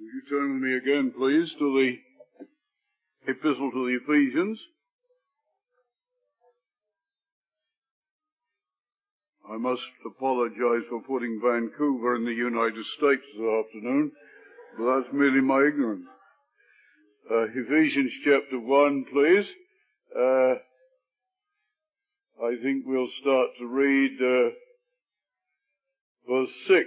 Would you turn with me again, please, to the Epistle to the Ephesians? I must apologize for putting Vancouver in the United States this afternoon, but that's merely my ignorance. Ephesians chapter 1, please. I think we'll start to read verse 6.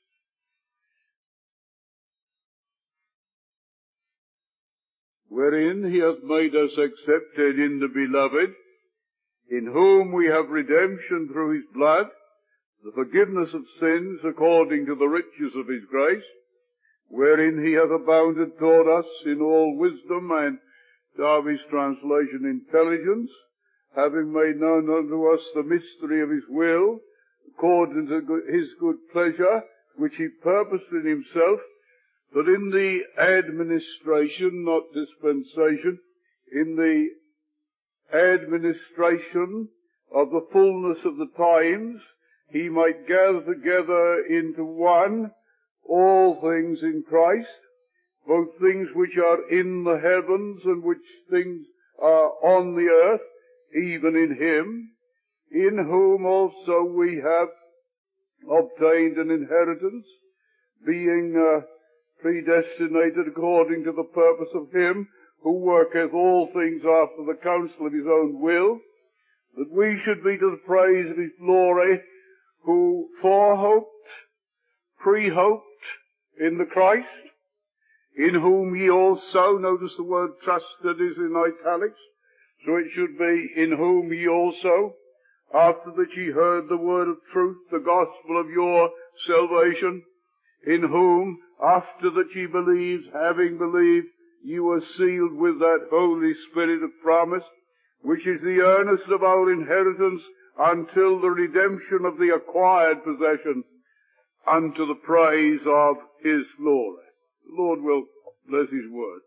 Wherein he hath made us accepted in the beloved, in whom we have redemption through his blood, the forgiveness of sins according to the riches of his grace, wherein he hath abounded toward us in all wisdom and, Darby's translation, intelligence, having made known unto us the mystery of his will, according to his good pleasure, which he purposed in himself, that in the administration, not dispensation, in the administration of the fullness of the times, he might gather together into one all things in Christ, both things which are in the heavens and which things are on the earth, even in him, in whom also we have obtained an inheritance, being predestinated according to the purpose of him who worketh all things after the counsel of his own will, that we should be to the praise of his glory, who forehoped, pre-hoped in the Christ, in whom ye also, notice the word trusted is in italics, so it should be, in whom ye also, after that ye heard the word of truth, the gospel of your salvation, in whom, after that ye believed, having believed, ye were sealed with that Holy Spirit of promise, which is the earnest of our inheritance until the redemption of the acquired possession, unto the praise of his glory. The Lord will bless his word.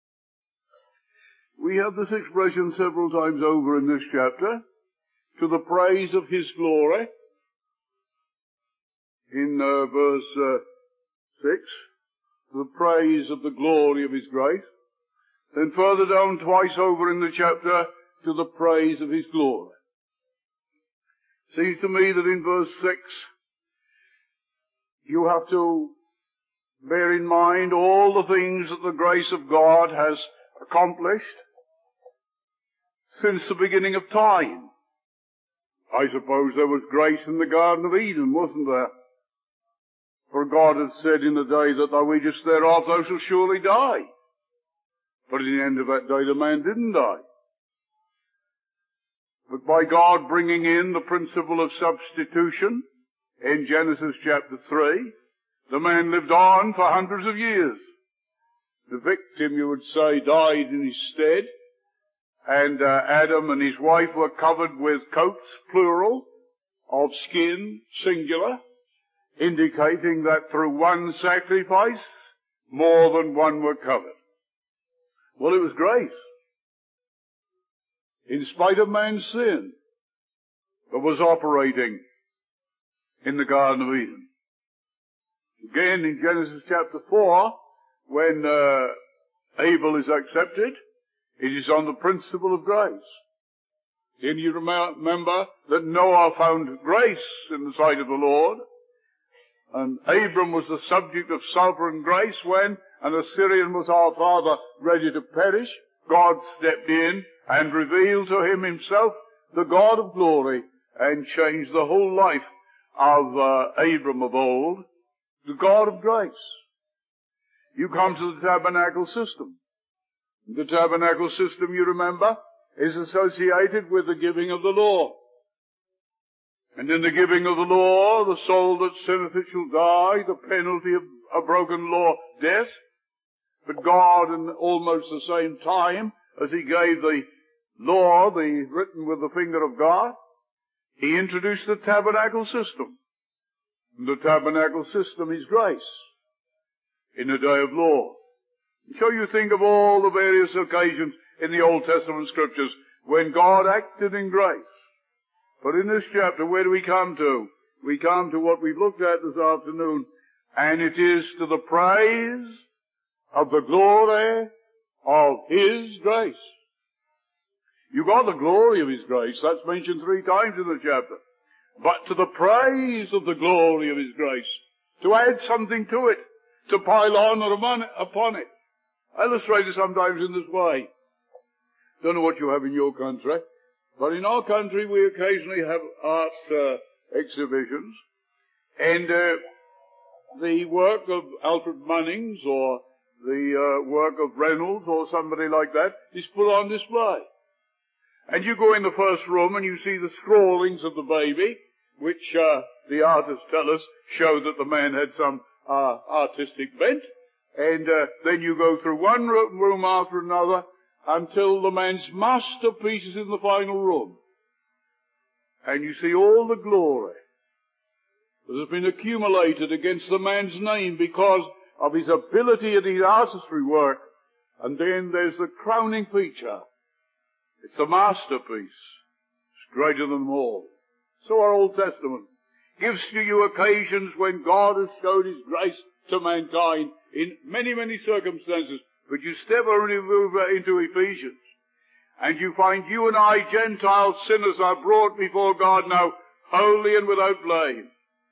We have this expression several times over in this chapter, to the praise of his glory, in verse 6, the praise of the glory of his grace. Then further down twice over in the chapter, to the praise of his glory. Seems to me that in verse 6, you have to bear in mind all the things that the grace of God has accomplished since the beginning of time. I suppose there was grace in the Garden of Eden, wasn't there? For God had said in the day that thou eatest thereof, thou shalt surely die. But in the end of that day, the man didn't die. But by God bringing in the principle of substitution, in Genesis chapter 3, the man lived on for hundreds of years. The victim, you would say, died in his stead, and Adam and his wife were covered with coats, plural, of skin, singular, indicating that through one sacrifice, more than one were covered. Well, it was grace, in spite of man's sin, that was operating in the Garden of Eden. Again, in Genesis chapter 4, when Abel is accepted, it is on the principle of grace. And you remember that Noah found grace in the sight of the Lord, and Abram was the subject of sovereign grace when an Assyrian was our father ready to perish. God stepped in and revealed to him himself, the God of glory, and changed the whole life of Abram of old, the God of grace. You come to the tabernacle system. The tabernacle system, you remember, is associated with the giving of the law. And in the giving of the law, the soul that sinneth it shall die, the penalty of a broken law, death. But God, in almost the same time as he gave the law, the written with the finger of God, he introduced the tabernacle system. And the tabernacle system is grace in the day of law. So you think of all the various occasions in the Old Testament scriptures when God acted in grace. But in this chapter, where do we come to? We come to what we've looked at this afternoon, and it is to the praise of the glory of His grace. You got the glory of His grace. That's mentioned 3 times in the chapter. But to the praise of the glory of His grace. To add something to it. To pile honor upon it. I illustrate it sometimes in this way. Don't know what you have in your country. But in our country we occasionally have art exhibitions. And the work of Alfred Munnings or the work of Reynolds or somebody like that is put on display. And you go in the first room and you see the scrawlings of the baby, which the artists tell us show that the man had some artistic bent. And then you go through one room after another until the man's masterpiece is in the final room. And you see all the glory that has been accumulated against the man's name because of his ability and his artistry work. And then there's the crowning feature. It's the masterpiece. It's greater than them all. So our Old Testament gives to you occasions when God has showed His grace to mankind in many, many circumstances. But you step over into Ephesians, and you find you and I, Gentile sinners, are brought before God now, holy and without blame.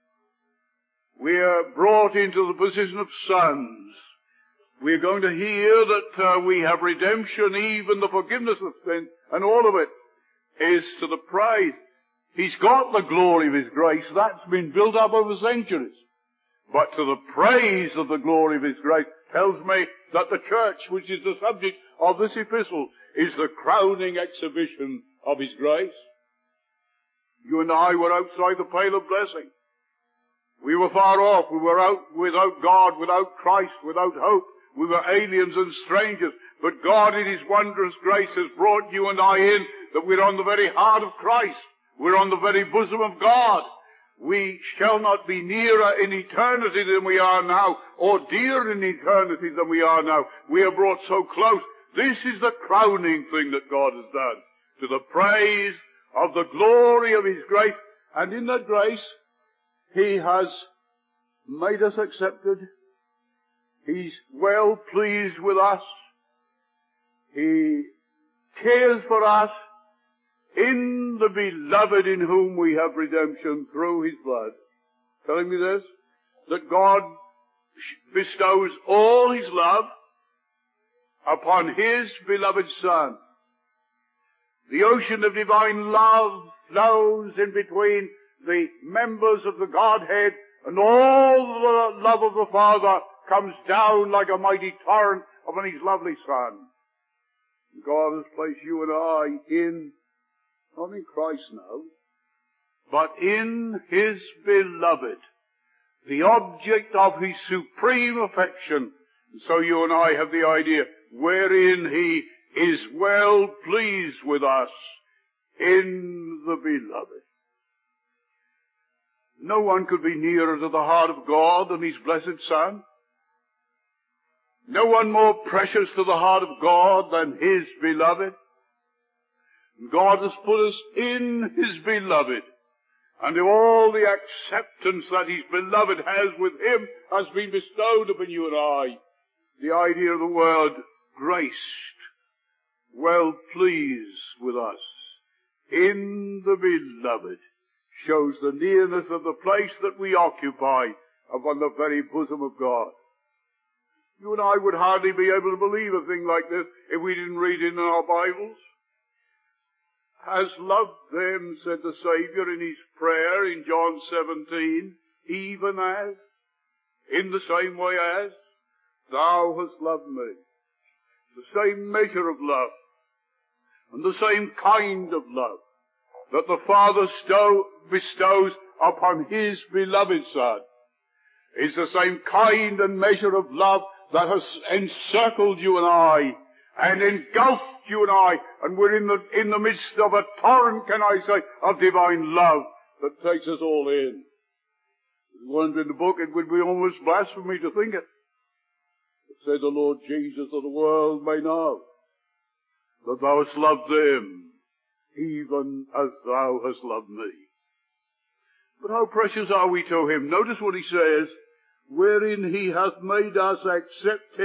We are brought into the position of sons. We are going to hear that we have redemption, even the forgiveness of sin, and all of it is to the praise. He's got the glory of His grace. That's been built up over centuries. But to the praise of the glory of His grace tells me that the church, which is the subject of this epistle, is the crowning exhibition of His grace. You and I were outside the pale of blessing. We were far off. We were out without God, without Christ, without hope. We were aliens and strangers. But God in His wondrous grace has brought you and I in, that we're on the very heart of Christ. We're on the very bosom of God. We shall not be nearer in eternity than we are now, or dearer in eternity than we are now. We are brought so close. This is the crowning thing that God has done, to the praise of the glory of His grace. And in that grace, He has made us accepted. He's well pleased with us. He cares for us in the beloved, in whom we have redemption through His blood. Telling me this, that God bestows all His love upon His beloved Son. The ocean of divine love flows in between the members of the Godhead, and all the love of the Father comes down like a mighty torrent upon His lovely Son. God has placed you and I in, not in Christ now, but in His beloved, the object of His supreme affection. And so you and I have the idea wherein He is well pleased with us, in the beloved. No one could be nearer to the heart of God than His blessed Son. No one more precious to the heart of God than His beloved. God has put us in His beloved, and all the acceptance that His beloved has with Him has been bestowed upon you and I. The idea of the word graced, well pleased with us, in the beloved, shows the nearness of the place that we occupy upon the very bosom of God. You and I would hardly be able to believe a thing like this if we didn't read it in our Bibles. Has loved them, said the Saviour in His prayer in John 17, even as, in the same way as, Thou hast loved me. The same measure of love, and the same kind of love that the Father bestows upon His beloved Son is the same kind and measure of love that has encircled you and I, and engulfed you and I, and we're in the midst of a torrent, can I say, of divine love that takes us all in. If it weren't in the book, it would be almost blasphemy to think it. It said the Lord Jesus, that the world may know that Thou hast loved them, even as Thou hast loved me. But how precious are we to Him? Notice what He says, wherein He hath made us accepted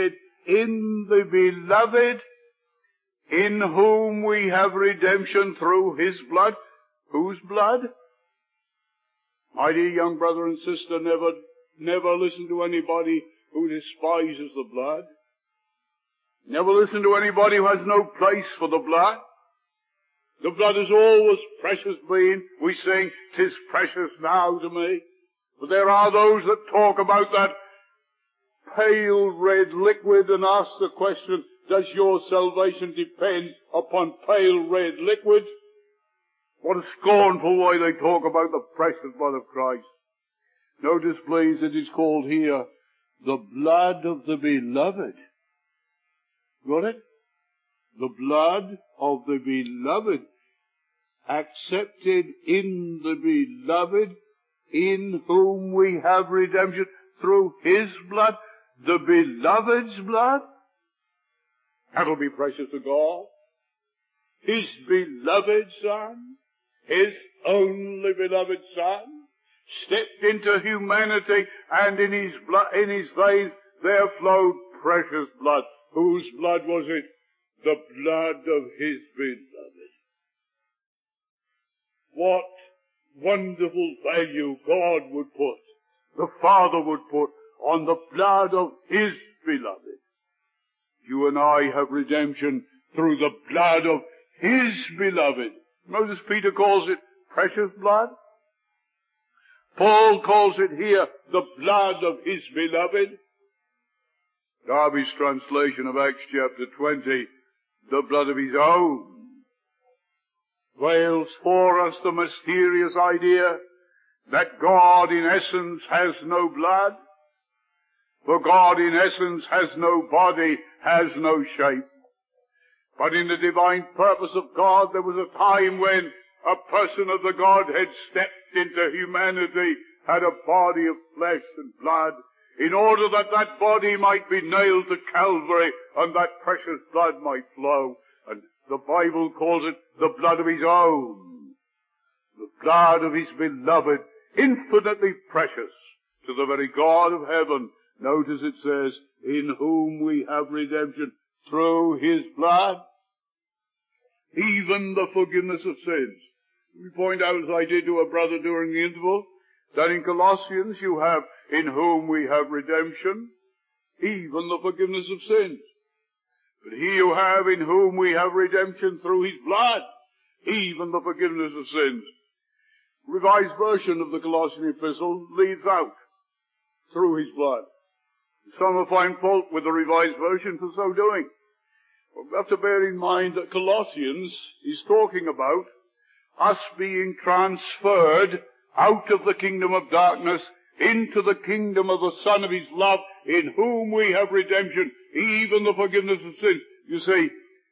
in the Beloved, in whom we have redemption through his blood. Whose blood? My dear young brother and sister, never listen to anybody who despises the blood. Never listen to anybody who has no place for the blood. The blood is always precious been. We sing, "'Tis precious now to me." But there are those that talk about that pale red liquid and ask the question, does your salvation depend upon pale red liquid? What a scornful way they talk about the precious blood of Christ. Notice, please, it is called here the blood of the Beloved. Got it? The blood of the Beloved, accepted in the Beloved, in whom we have redemption through his blood, the Beloved's blood. That'll be precious to God. His beloved Son, his only beloved Son, stepped into humanity, and in his veins there flowed precious blood. Whose blood was it? The blood of his beloved. What wonderful value God would put, the Father would put, on the blood of his beloved. You and I have redemption through the blood of his beloved. Notice Peter calls it precious blood. Paul calls it here the blood of his beloved. Darby's translation of Acts chapter 20, the blood of his own, veils for us the mysterious idea that God in essence has no blood, for God in essence has no body, has no shape. But in the divine purpose of God, there was a time when a person of the Godhead stepped into humanity, had a body of flesh and blood, in order that that body might be nailed to Calvary and that precious blood might flow. And the Bible calls it the blood of his own, the blood of his beloved, infinitely precious to the very God of heaven. Notice it says, in whom we have redemption through his blood, even the forgiveness of sins. We point out, as I did to a brother during the interval, that in Colossians you have, in whom we have redemption, even the forgiveness of sins. But here you have, in whom we have redemption through his blood, even the forgiveness of sins. Revised version of the Colossian epistle leaves out, through his blood. Some will find fault with the Revised Version for so doing. But we have to bear in mind that Colossians is talking about us being transferred out of the kingdom of darkness into the kingdom of the Son of his love, in whom we have redemption, even the forgiveness of sins. You see,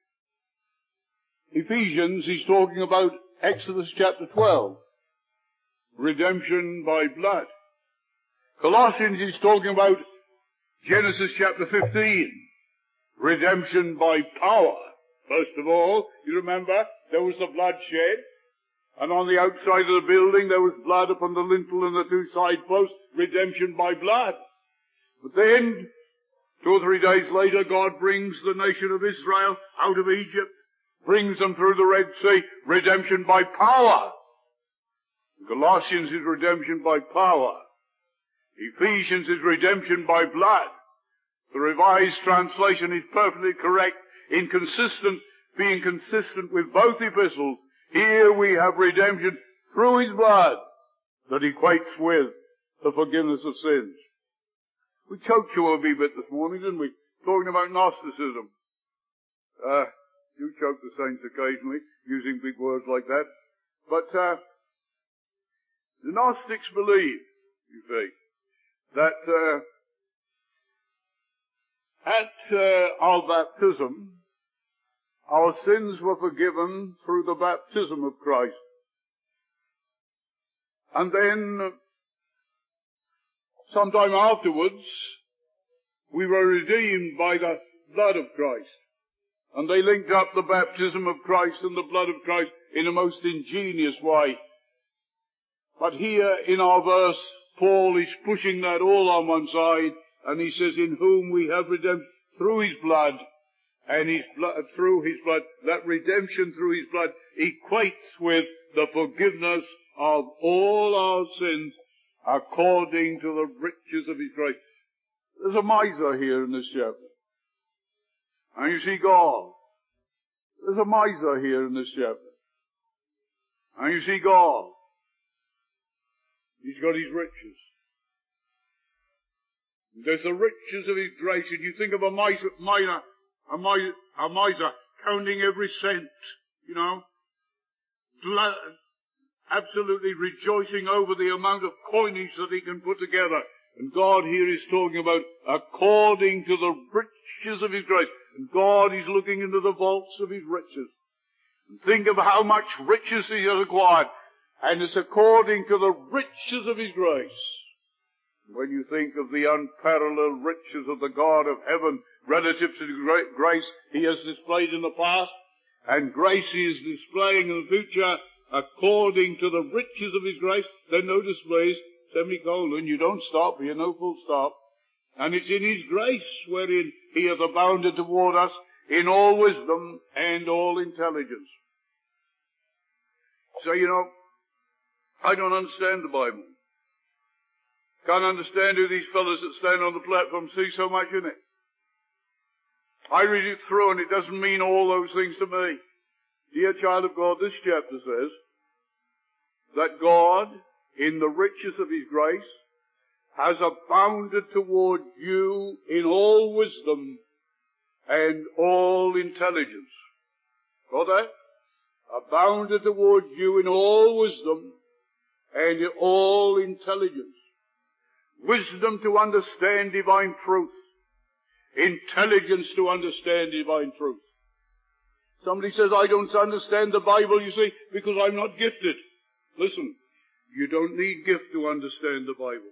Ephesians is talking about Exodus chapter 12, redemption by blood. Colossians is talking about Genesis chapter 15, redemption by power. First of all, you remember, there was the blood shed, and on the outside of the building there was blood upon the lintel and the two side posts, redemption by blood. But then, 2 or 3 days later, God brings the nation of Israel out of Egypt, brings them through the Red Sea, redemption by power. Colossians is redemption by power. Ephesians is redemption by blood. The Revised Translation is perfectly correct in being consistent with both epistles. Here we have redemption through his blood that equates with the forgiveness of sins. We choked you a wee bit this morning, didn't we? Talking about Gnosticism. You choke the saints occasionally, using big words like that. But the Gnostics believe, you see, that at our baptism, our sins were forgiven through the baptism of Christ. And then, sometime afterwards, we were redeemed by the blood of Christ. And they linked up the baptism of Christ and the blood of Christ in a most ingenious way. But here in our verse, Paul is pushing that all on one side, and he says, in whom we have redemption through his blood, and through his blood, that redemption through his blood equates with the forgiveness of all our sins according to the riches of his grace. There's a miser here in this chapter. And you see God. There's a miser here in this chapter. And you see God. He's got his riches. There's the riches of his grace, and you think of a miser counting every cent, you know, absolutely rejoicing over the amount of coinage that he can put together. And God here is talking about according to the riches of his grace. And God is looking into the vaults of his riches. And think of how much riches he has acquired. And it's according to the riches of his grace. When you think of the unparalleled riches of the God of heaven relative to the great grace he has displayed in the past, and grace he is displaying in the future according to the riches of his grace, then notice please, semicolon, you don't stop here, no full stop. And it's in his grace wherein he hath abounded toward us in all wisdom and all intelligence. So, you know, I don't understand the Bible. Can't understand who these fellows that stand on the platform see so much in it. I read it through and it doesn't mean all those things to me. Dear child of God, this chapter says that God, in the riches of his grace, has abounded toward you in all wisdom and all intelligence. Got that? Abounded toward you in all wisdom and in all intelligence. Wisdom to understand divine truth. Intelligence to understand divine truth. Somebody says, I don't understand the Bible, you see, because I'm not gifted. Listen, you don't need gift to understand the Bible.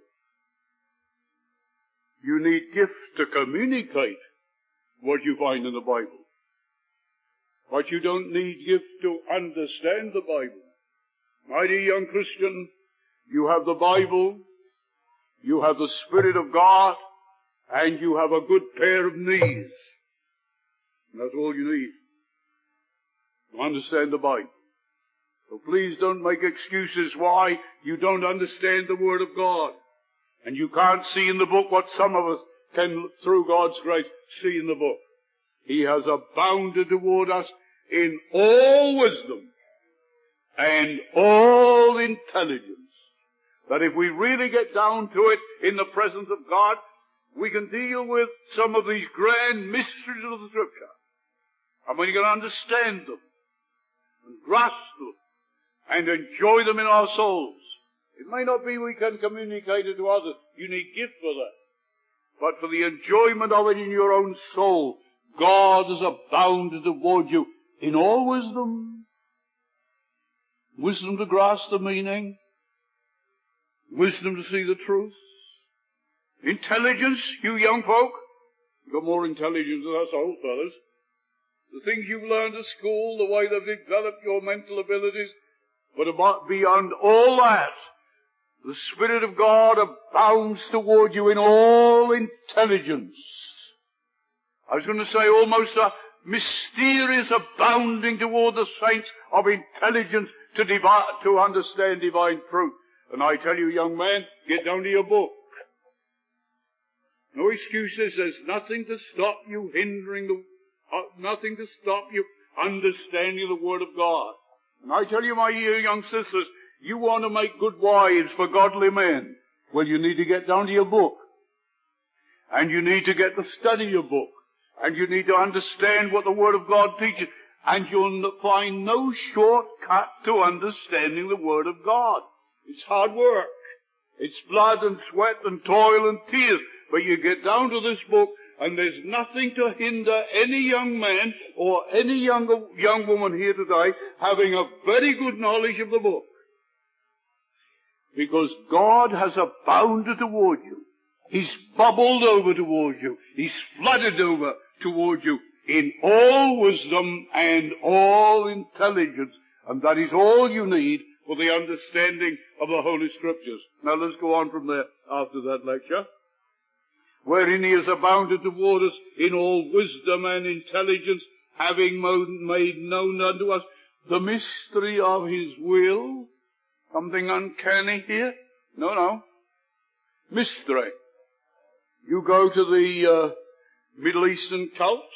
You need gift to communicate what you find in the Bible. But you don't need gift to understand the Bible. My dear young Christian, you have the Bible, you have the Spirit of God, and you have a good pair of knees. And that's all you need to understand the Bible. So please don't make excuses why you don't understand the Word of God. And you can't see in the book what some of us can, through God's grace, see in the book. He has abounded toward us in all wisdom and all intelligence. That if we really get down to it in the presence of God, we can deal with some of these grand mysteries of the Scripture. And when you can understand them, and grasp them, and enjoy them in our souls, it may not be we can communicate it to others. You need gift for that. But for the enjoyment of it in your own soul, God has abounded toward you in all wisdom. Wisdom to grasp the meaning. Wisdom to see the truth. Intelligence, you young folk. You've got more intelligence than us old fellas. The things you've learned at school, the way they've developed your mental abilities. But beyond all that, the Spirit of God abounds toward you in all intelligence. I was going to say almost a mysterious abounding toward the saints of intelligence to understand divine truth. And I tell you, young man, get down to your book. No excuses. There's nothing to stop you nothing to stop you understanding the Word of God. And I tell you, my young sisters, you want to make good wives for godly men. Well, you need to get down to your book. And you need to get to study your book. And you need to understand what the Word of God teaches. And you'll find no shortcut to understanding the Word of God. It's hard work. It's blood and sweat and toil and tears. But you get down to this book, and there's nothing to hinder any young man or any young woman here today having a very good knowledge of the book. Because God has abounded toward you. He's bubbled over toward you. He's flooded over toward you in all wisdom and all intelligence. And that is all you need for the understanding of the Holy Scriptures. Now let's go on from there after that lecture. wherein he has abounded toward us in all wisdom and intelligence, having made known unto us the mystery of his will. Something uncanny here? No. Mystery. You go to the Middle Eastern cults,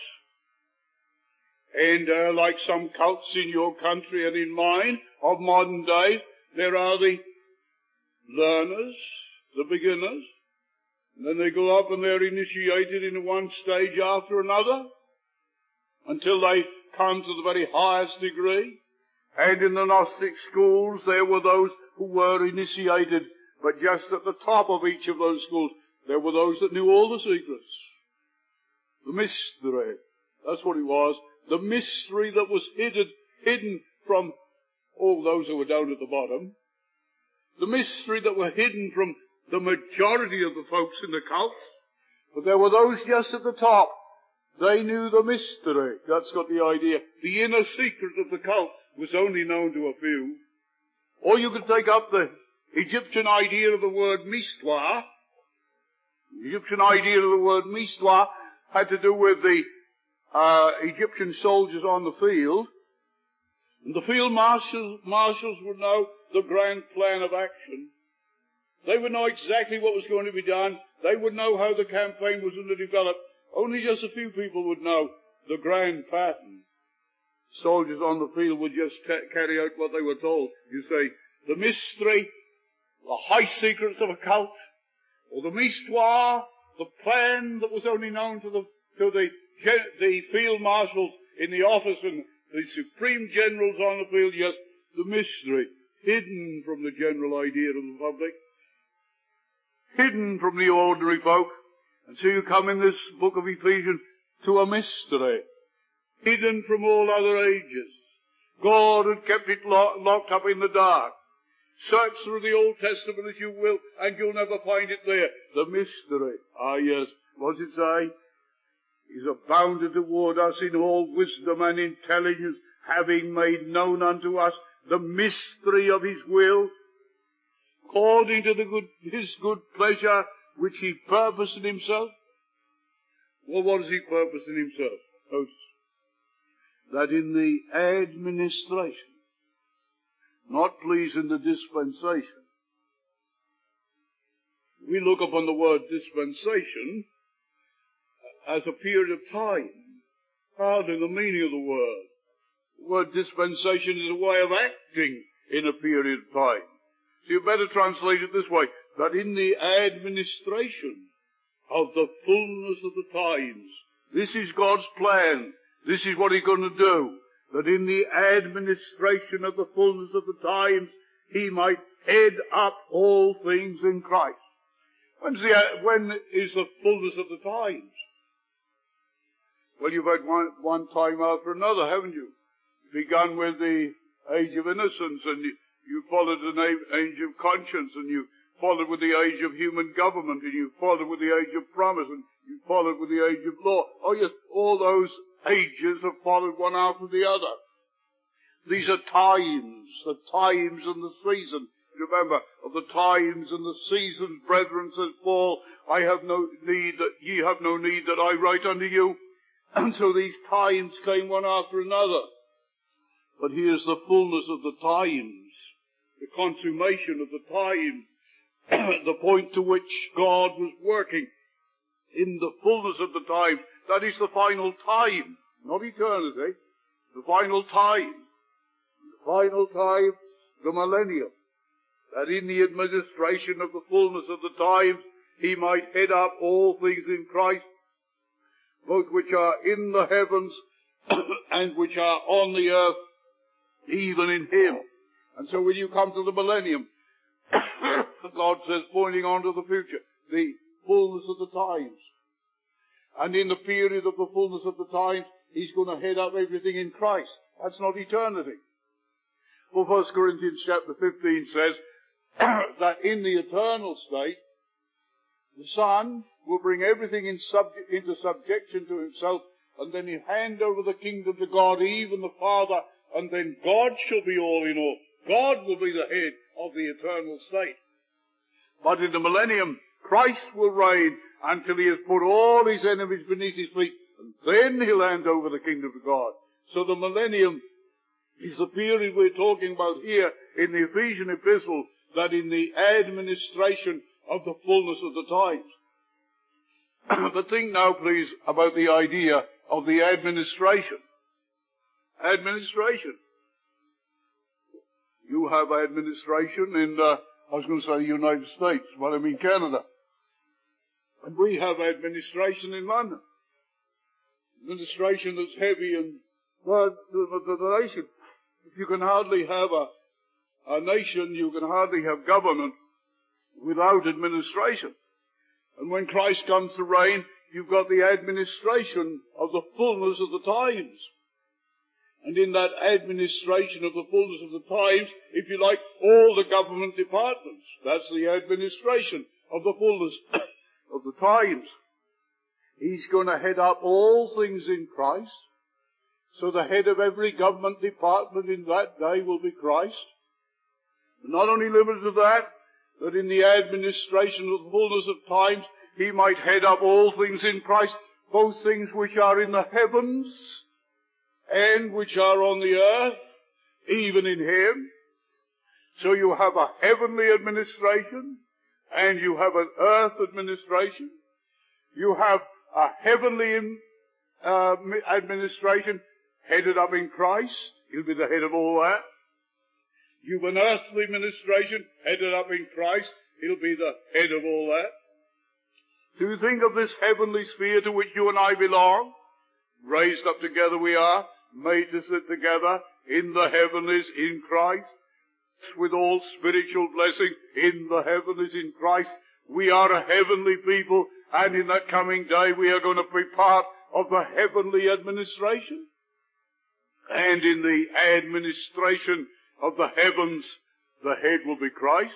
and like some cults in your country and in mine of modern days, there are the learners, the beginners, and then they go up and they're initiated in one stage after another until they come to the very highest degree. And in the Gnostic schools there were those who were initiated, but just at the top of each of those schools there were those that knew all the secrets. The mystery. That's what it was. The mystery that was hidden from all those who were down at the bottom. The mystery that were hidden from the majority of the folks in the cult. But there were those just at the top. They knew the mystery. That's got the idea. The inner secret of the cult was only known to a few. Or you could take up the Egyptian idea of the word mystwa. The Egyptian idea of the word mystwa had to do with the Egyptian soldiers on the field. And the field marshals would know the grand plan of action. They would know exactly what was going to be done. They would know how the campaign was going to develop. Only just a few people would know the grand pattern. Soldiers on the field would just carry out what they were told. You say, the mystery, the high secrets of a cult, or the mystwa, the plan that was only known to the field marshals in the office and the supreme generals on the field, yes, the mystery, hidden from the general idea of the public, hidden from the ordinary folk. And so you come in this book of Ephesians to a mystery, hidden from all other ages. God had kept it locked up in the dark. Search through the Old Testament as you will, and you'll never find it there. The mystery. Ah, yes. What does it say? He's abounded toward us in all wisdom and intelligence, having made known unto us the mystery of his will, according to his good pleasure, which he purposed in himself. Well, what does he purpose in himself? Notice that in the administration, not please in the dispensation. We look upon the word dispensation as a period of time, hardly the meaning of the word. The word dispensation is a way of acting in a period of time. So you better translate it this way, that in the administration of the fullness of the times, this is God's plan, this is what he's going to do, that in the administration of the fullness of the times, he might head up all things in Christ. When is the fullness of the times? Well, you've had one time after another, haven't you? Begun with the age of innocence, and you followed an age of conscience, and you followed with the age of human government, and you followed with the age of promise, and you followed with the age of law. Oh yes, all those ages have followed one after the other. These are times, the times and the season. Remember, of the times and the seasons, brethren, says Paul, ye have no need that I write unto you. And so these times came one after another. But here's the fullness of the times, the consummation of the times, the point to which God was working in the fullness of the times. That is the final time, not eternity, the final time. The final time, the millennium. That in the administration of the fullness of the times, he might head up all things in Christ, both which are in the heavens and which are on the earth, even in him. And so when you come to the millennium, God says, pointing on to the future, the fullness of the times. And in the period of the fullness of the times, he's going to head up everything in Christ. That's not eternity. Well, 1 Corinthians chapter 15 says that in the eternal state, the Son will bring everything into subjection to himself, and then he'll hand over the kingdom to God, even the Father, and then God shall be all in all. God will be the head of the eternal state. But in the millennium, Christ will reign, until he has put all his enemies beneath his feet, and then he'll hand over the kingdom to God. So the millennium is the period we're talking about here in the Ephesian epistle, that in the administration of the fullness of the times. But think now, please, about the idea of the administration. Administration. You have administration in, I was going to say the United States, but I mean Canada. And we have administration in London. Administration that's heavy and the nation. If you can hardly have a nation, you can hardly have government without administration. And when Christ comes to reign, you've got the administration of the fullness of the times. And in that administration of the fullness of the times, if you like, all the government departments. That's the administration of the fullness of the times. He's going to head up all things in Christ. So the head of every government department in that day will be Christ. But not only limited to that, that in the administration of the fullness of times, he might head up all things in Christ, both things which are in the heavens and which are on the earth, even in him. So you have a heavenly administration and you have an earth administration. You have a heavenly administration headed up in Christ. He'll be the head of all that. You've an earthly administration headed up in Christ. He'll be the head of all that. Do you think of this heavenly sphere to which you and I belong? Raised up together we are, made to sit together in the heavenlies in Christ, with all spiritual blessing in the heavenlies in Christ. We are a heavenly people, and in that coming day we are going to be part of the heavenly administration. And in the administration of the heavens, the head will be Christ.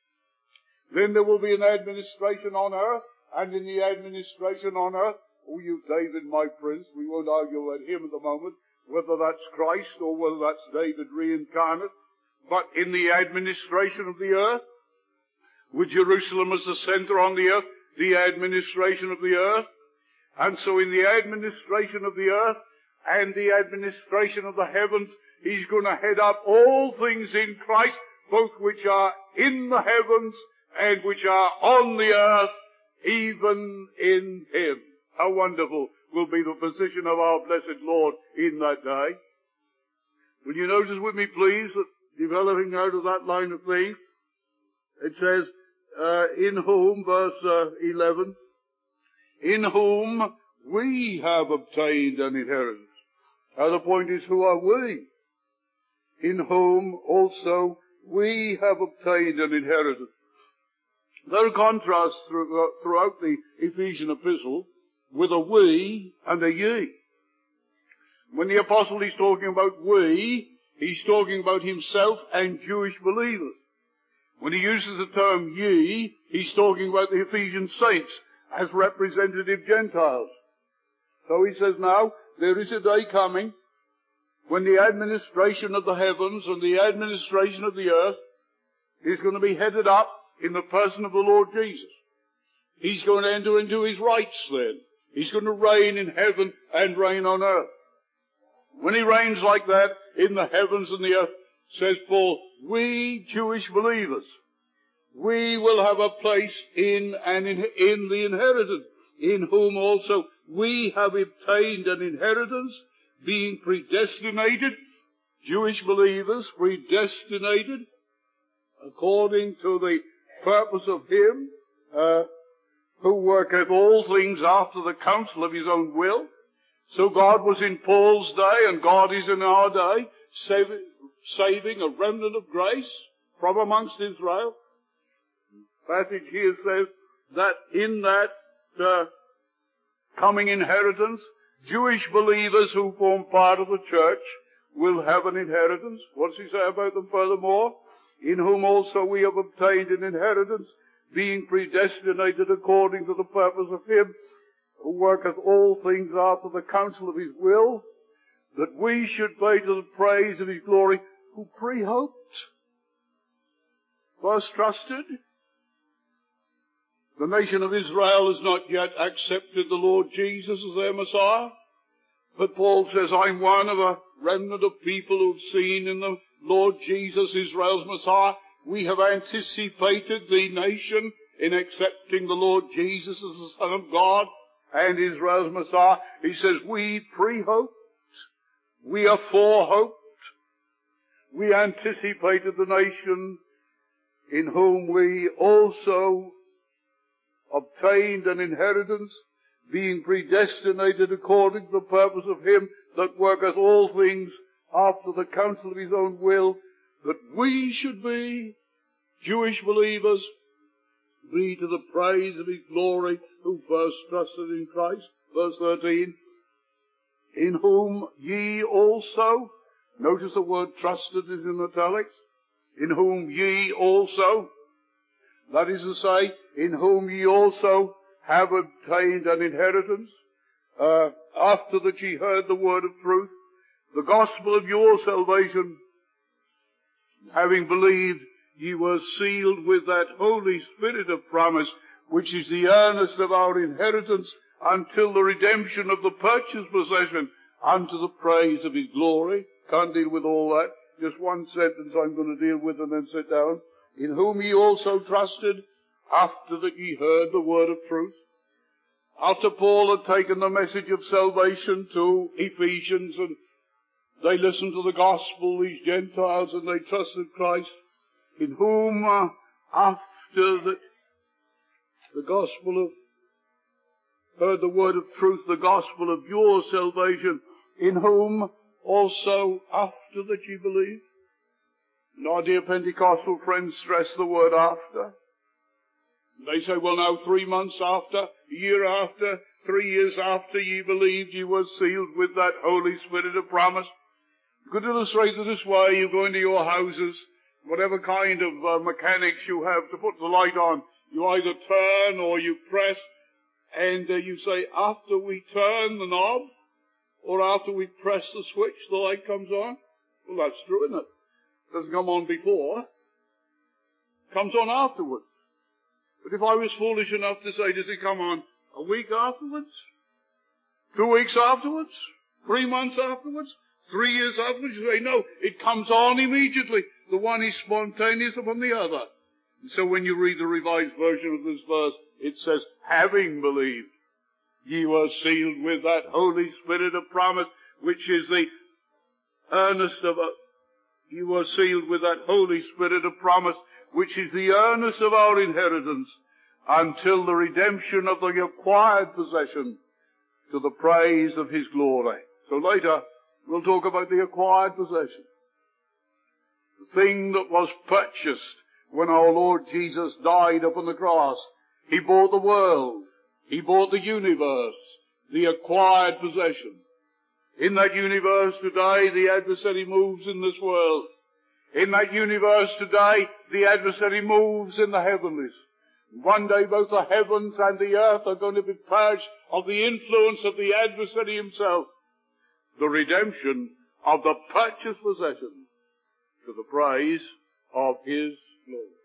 Then there will be an administration on earth, and in the administration on earth, oh, you David, my prince, we won't argue about him at the moment, whether that's Christ or whether that's David reincarnate, but in the administration of the earth, with Jerusalem as the center on the earth, the administration of the earth. And so in the administration of the earth and the administration of the heavens, he's going to head up all things in Christ, both which are in the heavens and which are on the earth, even in him. How wonderful will be the position of our blessed Lord in that day. Will you notice with me, please, that developing out of that line of things, it says, in whom, verse 11, in whom we have obtained an inheritance. Now the point is, who are we? In whom also we have obtained an inheritance. There are contrasts throughout the Ephesian epistle with a we and a ye. When the apostle is talking about we, he's talking about himself and Jewish believers. When he uses the term ye, he's talking about the Ephesian saints as representative Gentiles. So he says now, there is a day coming when the administration of the heavens and the administration of the earth is going to be headed up in the person of the Lord Jesus. He's going to enter into his rights then. He's going to reign in heaven and reign on earth. When he reigns like that in the heavens and the earth, says Paul, we Jewish believers, we will have a place in the inheritance, in whom also we have obtained an inheritance, being predestinated, Jewish believers predestinated, according to the purpose of him, who worketh all things after the counsel of his own will. So God was in Paul's day, and God is in our day, saving a remnant of grace from amongst Israel. The passage here says that in that coming inheritance, Jewish believers who form part of the church will have an inheritance. What does he say about them furthermore? In whom also we have obtained an inheritance, being predestinated according to the purpose of him who worketh all things after the counsel of his will, that we should be to the praise of his glory, who pre-hoped, first trusted, The nation of Israel has not yet accepted the Lord Jesus as their Messiah. But Paul says, I'm one of a remnant of people who've seen in the Lord Jesus Israel's Messiah. We have anticipated the nation in accepting the Lord Jesus as the Son of God and Israel's Messiah. He says, we pre-hoped. We are fore-hoped. We anticipated the nation in whom we also obtained an inheritance, being predestinated according to the purpose of him that worketh all things after the counsel of his own will, that we should be Jewish believers, be to the praise of his glory, who first trusted in Christ. Verse 13, in whom ye also, notice the word trusted is in italics, in whom ye also, that is to say, in whom ye also have obtained an inheritance, after that ye heard the word of truth, the gospel of your salvation, having believed, ye were sealed with that Holy Spirit of promise, which is the earnest of our inheritance until the redemption of the purchased possession unto the praise of his glory. Can't deal with all that. Just one sentence I'm going to deal with and then sit down. In whom ye also trusted, after that ye heard the word of truth. After Paul had taken the message of salvation to Ephesians, and they listened to the gospel, these Gentiles, and they trusted Christ, in whom, after the gospel of, heard the word of truth, the gospel of your salvation, in whom also after that ye believed. And our dear Pentecostal friends stress the word after. They say, well now 3 months after, a year after, 3 years after ye believed, ye were sealed with that Holy Spirit of promise. You could illustrate it this way. You go into your houses, whatever kind of mechanics you have to put the light on, you either turn or you press, and you say, after we turn the knob, or after we press the switch, the light comes on. Well, that's true, isn't it? It doesn't come on before. It comes on afterwards. But if I was foolish enough to say, does it come on a week afterwards? 2 weeks afterwards? 3 months afterwards? 3 years afterwards? You say, no, it comes on immediately. The one is spontaneous upon the other. And so when you read the Revised Version of this verse, it says, having believed, ye were sealed with that Holy Spirit of promise, which is the earnest of ye were sealed with that Holy Spirit of promise, which is the earnest of our inheritance, until the redemption of the acquired possession, to the praise of his glory. So later, we'll talk about the acquired possession. The thing that was purchased when our Lord Jesus died upon the cross. He bought the world. He bought the universe, the acquired possession. In that universe today, the adversary moves in this world. In that universe today, the adversary moves in the heavenlies. One day both the heavens and the earth are going to be purged of the influence of the adversary himself. The redemption of the purchased possession to the praise of his glory.